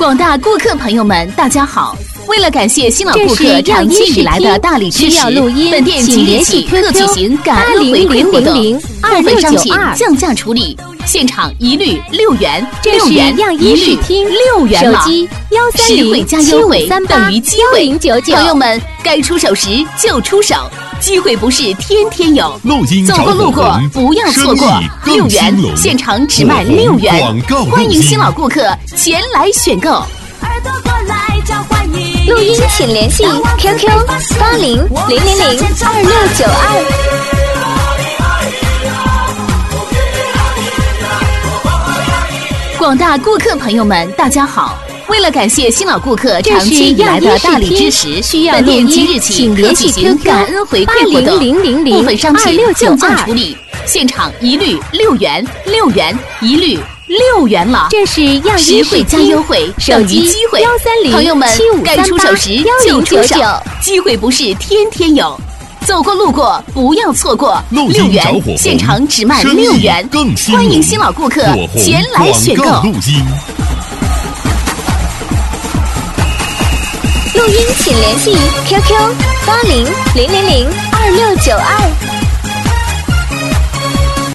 广大顾客朋友们，大家好！为了感谢新老顾客长期以来的大力支持，本店即日起特举行感恩回馈活动，部分商品降价处理，现场一律6元，6元一律6元了。实惠加优惠等于机会，朋友们该出手时就出手。机会不是天天有，走过路过不要错过，6元现场只卖6元，欢迎新老顾客前来选购。 录音请联系 QQ 8000022692。 广大顾客朋友们，大家好！为了感谢新老顾客长期以来的大力支持，本店即日起特举行感恩回馈活动，部分商品降价处理，现场一律6元，6元一律6元了。 这是样实惠加优惠等于机会，朋友们该出手时就出手，机会不是天天有。走过路过不要错过，6元现场只卖6元，欢迎新老顾客前来选购。 录音请联系 QQ8000022692。